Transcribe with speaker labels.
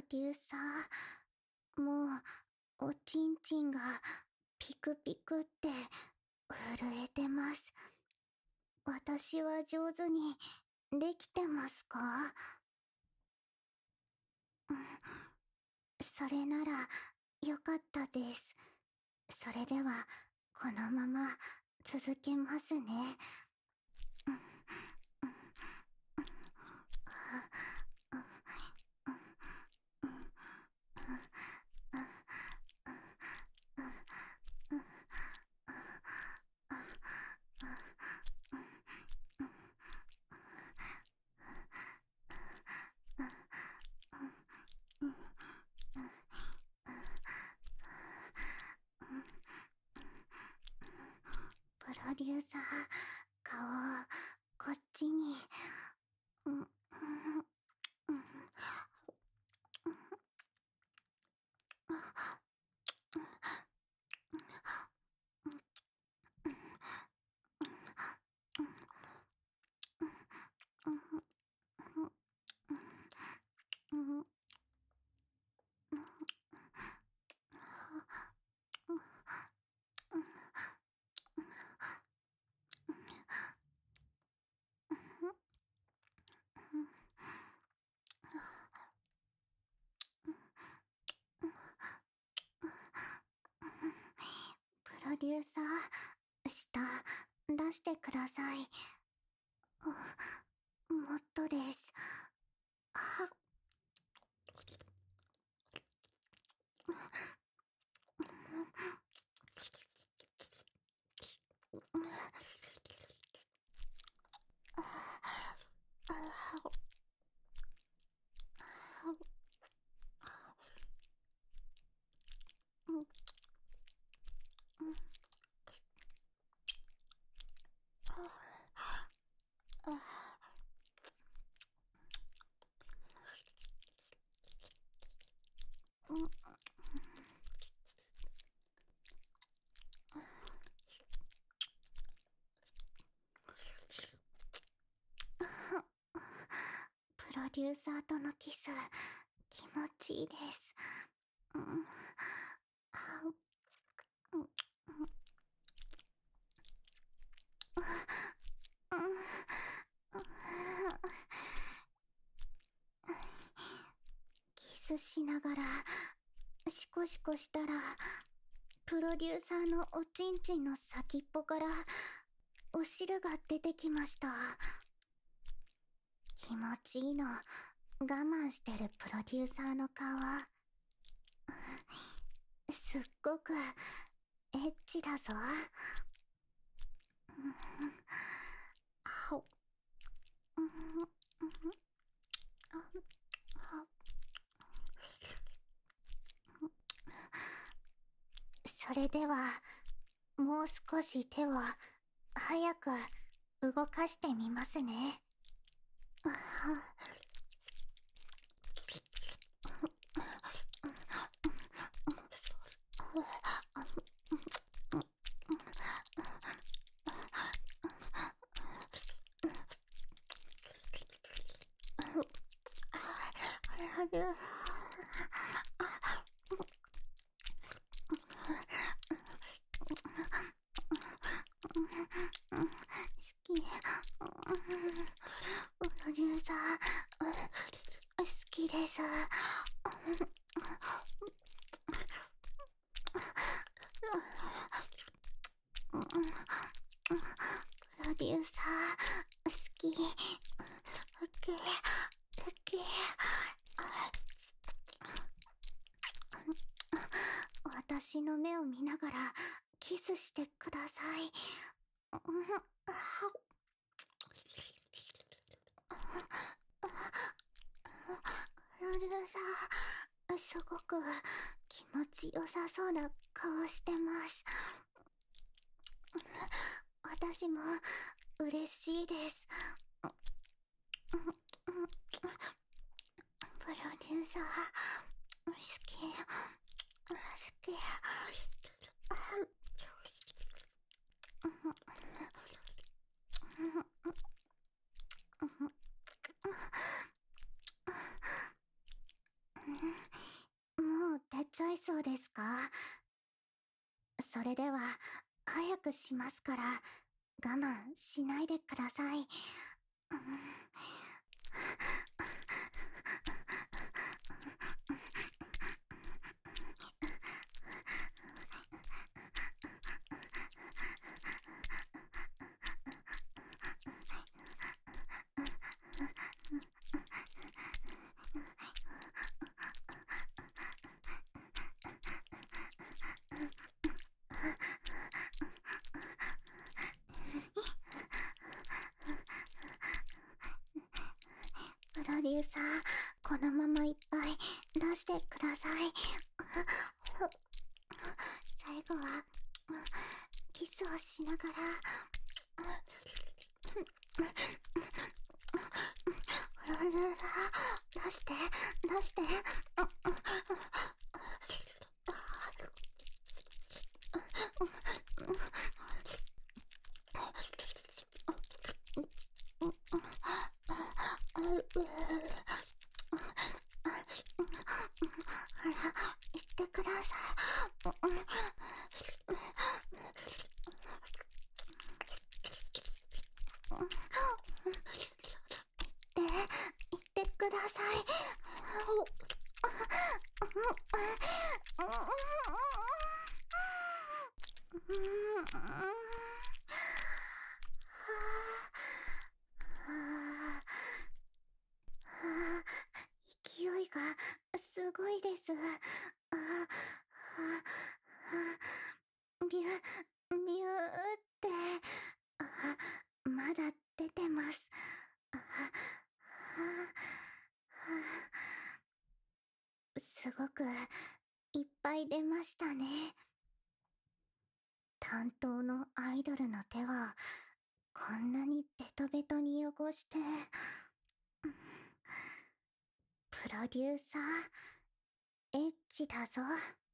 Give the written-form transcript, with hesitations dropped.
Speaker 1: デューサー、もうおちんちんがピクピクって震えてます。私は上手にできてますか？うん、それならよかったです。それではこのまま続けますね。うんうんプロデューサー、顔こっちに。うんうんうんプロデューサー、舌出してください。もっとです。はプロデューサーとのキス、気持ちいいです。うんキスしながらシコシコしたら、プロデューサーのおちんちんの先っぽからお汁が出てきました。気持ちいいの我慢してるプロデューサーの顔、すっごくエッチだぞ。あおそれではもう少し手を早く動かしてみますね。好き。プロデューサー、好きです。プロデューサー、好き。好き。好き。私の目を見ながらキスしてください。プロデューサー、すごく気持ちよさそうな顔してます。私も嬉しいです。プロデューサー、好き。好き。 そうですか？それでは、早くしますから、我慢しないでください。プロデューサー、このままいっぱい出してください。最後は、キスをしながら、プロデューサー、出して、出して。ほら、言ってください。言ってください。勢いがすごいです。ビュ、ビューってまだ出てます。すごくいっぱい出ましたね。担当のアイドルの手はこんなにベトベトに汚して。プロデューサー、エッチだぞ。